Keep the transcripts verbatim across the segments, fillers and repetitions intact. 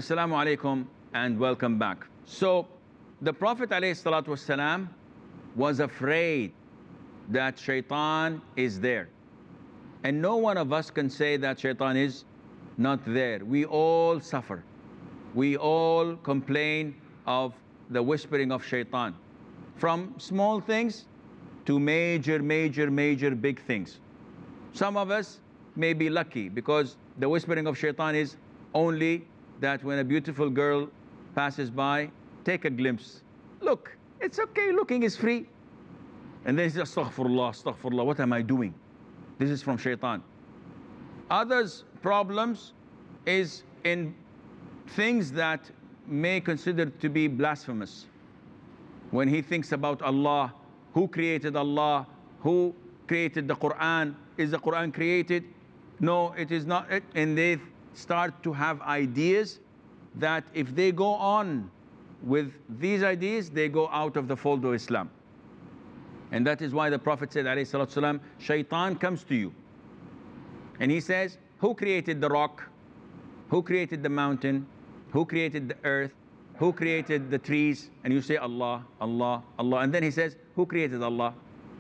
Assalamu alaikum and welcome back. So, the Prophet ﷺ was afraid that shaitan is there. And no one of us can say that shaitan is not there. We all suffer. We all complain of the whispering of shaitan. From small things to major, major, major big things. Some of us may be lucky because the whispering of shaitan is only that when a beautiful girl passes by, take a glimpse. Look, it's okay, looking is free. And then he says, astaghfirullah, astaghfirullah, what am I doing? This is from shaitan. Others' problems is in things that may consider to be blasphemous. When he thinks about Allah, who created Allah, who created the Quran, is the Quran created? No, it is not. And they start to have ideas that if they go on with these ideas, they go out of the fold of Islam. And that is why the Prophet said, alayhi salatu salam, shaitan comes to you. And he says, who created the rock? Who created the mountain? Who created the earth? Who created the trees? And you say, Allah, Allah, Allah. And then he says, who created Allah?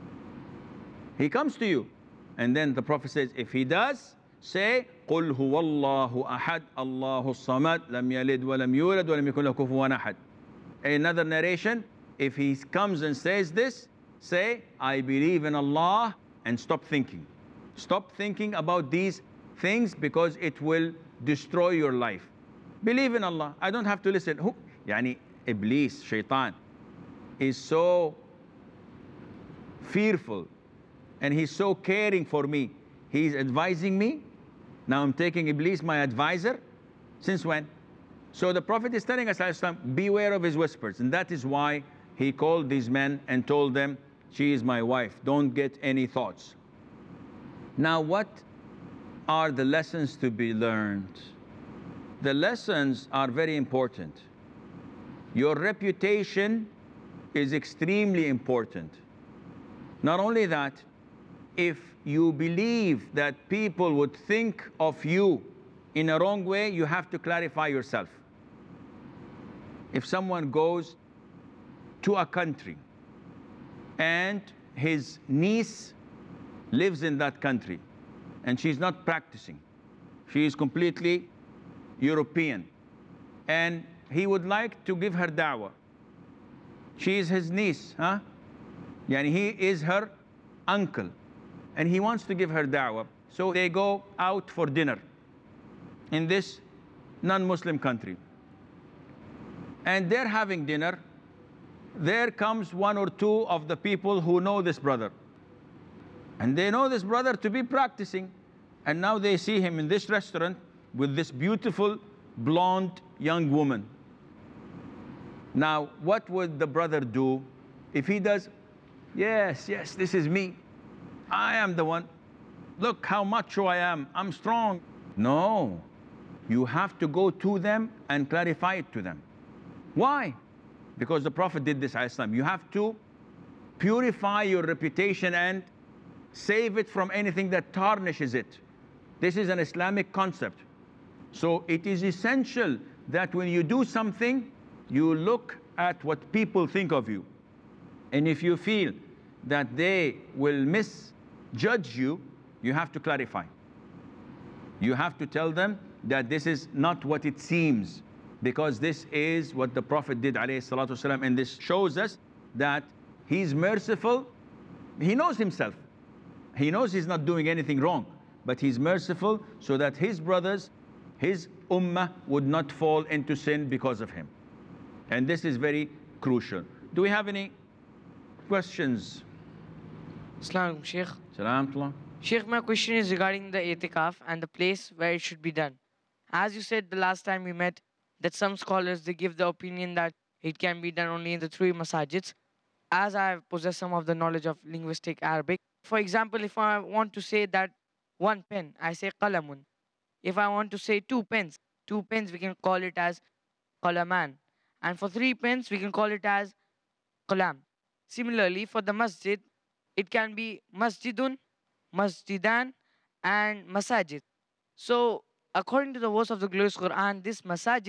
He comes to you. And then the Prophet says, if he does, say, قُلْ هُوَ اللَّهُ أَحَدْ اللَّهُ الصَّمَدْ لَمْ يَلِدْ وَلَمْ يُولَدْ وَلَمْ يَكُنْ لَهُ كُفُوًا أَحَدٌ. Another narration, if he comes and says this, say, I believe in Allah, and stop thinking. Stop thinking about these things because it will destroy your life. Believe in Allah. I don't have to listen. Who? Yani, Iblis, Shaitan, is so fearful and he's so caring for me. He's advising me. Now I'm taking Iblis, my advisor. Since when? So the Prophet is telling us, beware of his whispers. And that is why he called these men and told them, she is my wife. Don't get any thoughts. Now what are the lessons to be learned? The lessons are very important. Your reputation is extremely important. Not only that, if you believe that people would think of you in a wrong way, you have to clarify yourself. If someone goes to a country and his niece lives in that country and she's not practicing, she is completely European, and he would like to give her da'wah. She is his niece, huh? Yani he is her uncle, and he wants to give her da'wah. So they go out for dinner in this non-Muslim country. And they're having dinner. There comes one or two of the people who know this brother. And they know this brother to be practicing. And now they see him in this restaurant with this beautiful blonde young woman. Now, what would the brother do if he does, yes, yes, this is me. I am the one. Look how macho I am. I'm strong. No. You have to go to them and clarify it to them. Why? Because the Prophet did this, alayhi. You have to purify your reputation and save it from anything that tarnishes it. This is an Islamic concept. So it is essential that when you do something, you look at what people think of you. And if you feel that they will misjudge you, you have to clarify. You have to tell them that this is not what it seems, because this is what the Prophet did, alayhi salatu wasalam, and this shows us that he's merciful. He knows himself. He knows he's not doing anything wrong, but he's merciful so that his brothers, his ummah would not fall into sin because of him. And this is very crucial. Do we have any questions? Assalamu alaikum, Sheikh. Salam. Sheikh, my question is regarding the itikaf and the place where it should be done. As you said the last time we met, that some scholars, they give the opinion that it can be done only in the three masajids. As I possess some of the knowledge of linguistic Arabic, for example, if I want to say that one pen, I say qalamun. If I want to say two pens, two pens, we can call it as qalaman. And for three pens, we can call it as qalam. Similarly, for the masjid, it can be masjidun, masjidan, and masajid. So, according to the verse of the glorious Quran, this masajid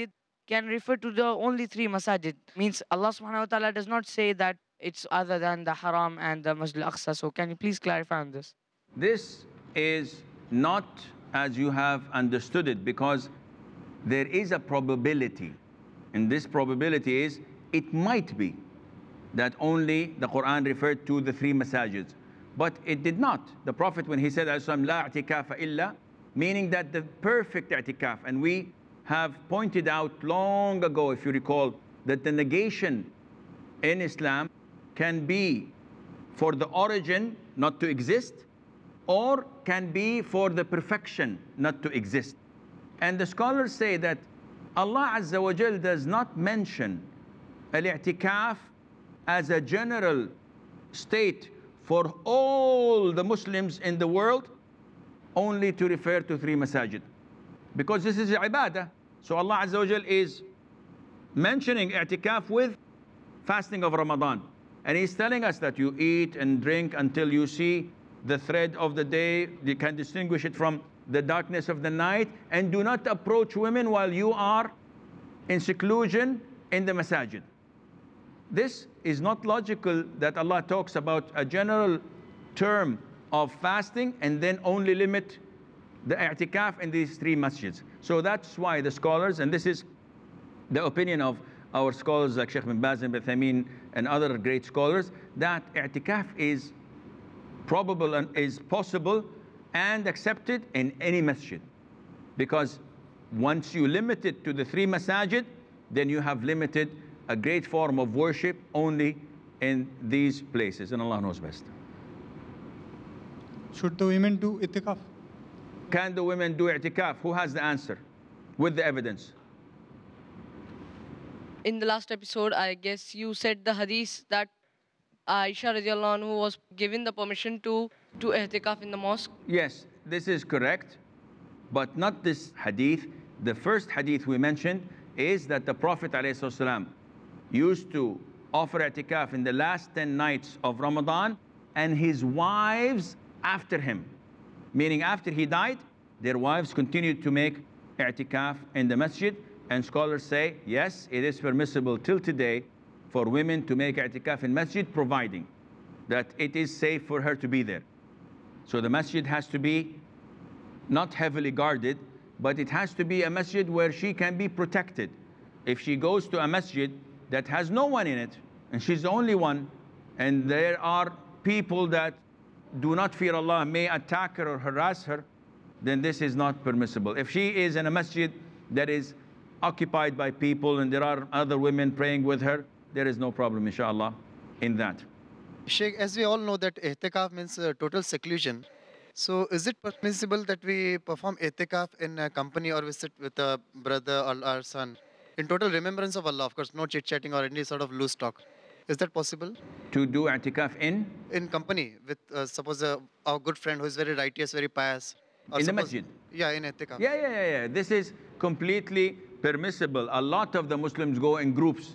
can refer to the only three masajid. Means Allah subhanahu wa ta'ala does not say that it's other than the Haram and the Masjid al-Aqsa. So can you please clarify on this? This is not as you have understood it, because there is a probability. And this probability is, it might be that only the Quran referred to the three masajids. But it did not. The Prophet, when he said, La i'tikafa illa, meaning that the perfect i'tikaf, and we have pointed out long ago, if you recall, that the negation in Islam can be for the origin not to exist, or can be for the perfection not to exist. And the scholars say that Allah Azza wa Jal does not mention al-i'tikaf as a general state for all the Muslims in the world, only to refer to three masajid. Because this is ibadah. So Allah Azza wa Jal is mentioning i'tikaf with fasting of Ramadan. And He's telling us that you eat and drink until you see the thread of the day, you can distinguish it from the darkness of the night, and do not approach women while you are in seclusion in the masajid. This is not logical that Allah talks about a general term of fasting and then only limit the i'tikaf in these three masjids. So that's why the scholars, and this is the opinion of our scholars like Sheikh bin Baz and Uthaymeen and other great scholars, that i'tikaf is probable and is possible and accepted in any masjid. Because once you limit it to the three masajid, then you have limited a great form of worship only in these places, and Allah knows best. Should the women do itikaf? Can the women do i'tikaf? Who has the answer with the evidence? In the last episode, I guess you said the hadith that Aisha radiallahu anhu was given the permission to do i'tikaf in the mosque. Yes, this is correct, but not this hadith. The first hadith we mentioned is that the Prophet ﷺ used to offer i'tikaf in the last ten nights of Ramadan, and his wives after him. Meaning after he died, their wives continued to make i'tikaf in the masjid. And scholars say, yes, it is permissible till today for women to make i'tikaf in masjid, providing that it is safe for her to be there. So the masjid has to be not heavily guarded, but it has to be a masjid where she can be protected. If she goes to a masjid that has no one in it, and she's the only one, and there are people that do not fear Allah may attack her or harass her, then this is not permissible. If she is in a masjid that is occupied by people and there are other women praying with her, there is no problem, inshallah, in that. Sheikh, as we all know that i'tikaf means uh, total seclusion. So is it permissible that we perform i'tikaf in a company or visit with a brother or our son? In total remembrance of Allah, of course, no chit-chatting or any sort of loose talk. Is that possible? To do i'tikaf in? In company with, uh, suppose, uh, our good friend who is very righteous, very pious. Or In the suppose- masjid? Yeah, in i'tikaf. Yeah, yeah, yeah, yeah. This is completely permissible. A lot of the Muslims go in groups.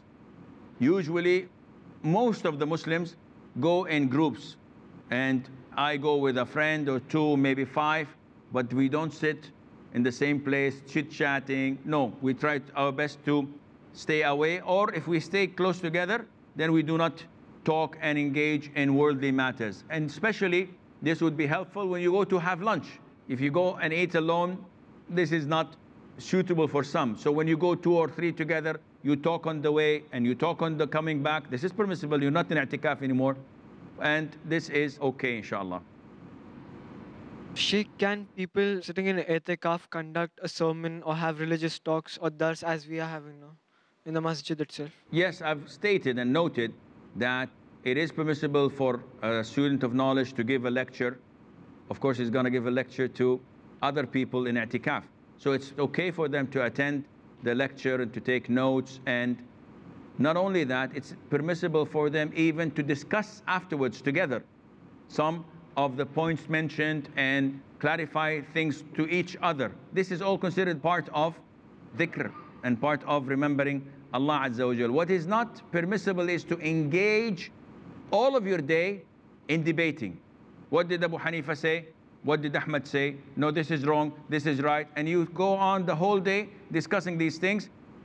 Usually, most of the Muslims go in groups. And I go with a friend or two, maybe five, but we don't sit in the same place, chit-chatting. No, we try our best to stay away. Or if we stay close together, then we do not talk and engage in worldly matters. And especially, this would be helpful when you go to have lunch. If you go and eat alone, this is not suitable for some. So when you go two or three together, you talk on the way and you talk on the coming back. This is permissible. You're not in i'tikaf anymore. And this is okay, inshallah. Sheikh, can people sitting in i'tikaf conduct a sermon or have religious talks or dars as we are having now in the masjid itself? Yes, I've stated and noted that it is permissible for a student of knowledge to give a lecture. Of course, he's going to give a lecture to other people in i'tikaf. So it's okay for them to attend the lecture and to take notes. And not only that, it's permissible for them even to discuss afterwards together some of the points mentioned and clarify things to each other. This is all considered part of dhikr and part of remembering Allah Azza wa Jal. What is not permissible is to engage all of your day in debating. What did Abu Hanifa say? What did Ahmad say? No, this is wrong, this is right. And you go on the whole day discussing these things.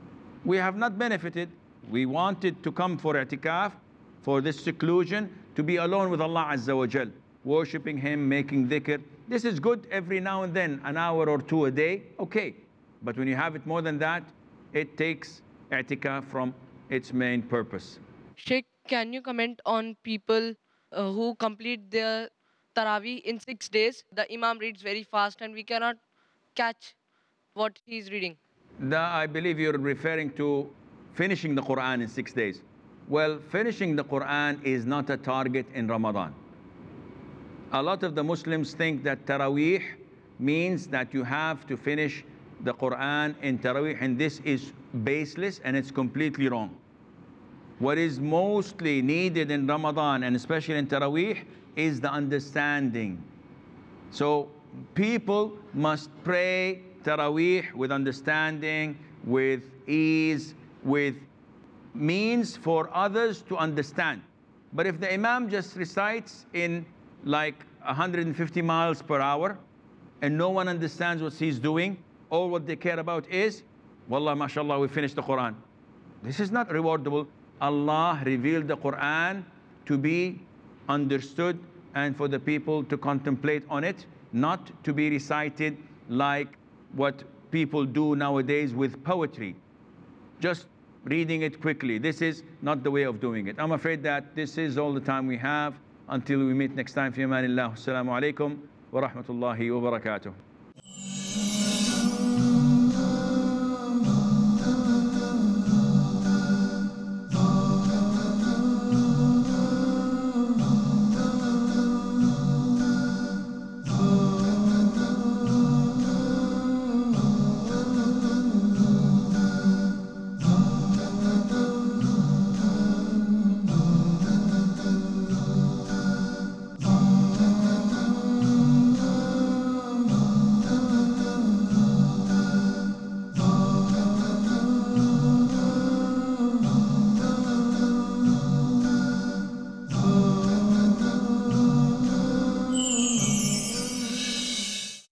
we have not benefited. We wanted to come for i'tikaf, for this seclusion, to be alone with Allah Azza wa Jal, worshipping Him, making dhikr. This is good every now and then, an hour or two a day, okay. But when you have it more than that, it takes i'tikaf from its main purpose. Sheikh, can you comment on people uh, who complete their Taraweeh in six days? The Imam reads very fast and we cannot catch what he's reading. The, I believe you're referring to finishing the Quran in six days. Well, finishing the Quran is not a target in Ramadan. A lot of the Muslims think that Taraweeh means that you have to finish the Quran in Taraweeh, and this is baseless and it's completely wrong. What is mostly needed in Ramadan, and especially in Taraweeh, is the understanding. So people must pray Taraweeh with understanding, with ease, with means for others to understand. But if the Imam just recites in like one hundred fifty miles per hour and no one understands what he's doing, all what they care about is, Wallah, mashallah, we finished the Quran. This is not rewardable. Allah revealed the Quran to be understood and for the people to contemplate on it, not to be recited like what people do nowadays with poetry. Just reading it quickly. This is not the way of doing it. I'm afraid that this is all the time we have. Until we meet next time, fi amanillah. Assalamu alaikum wa rahmatullahi wa barakatuh.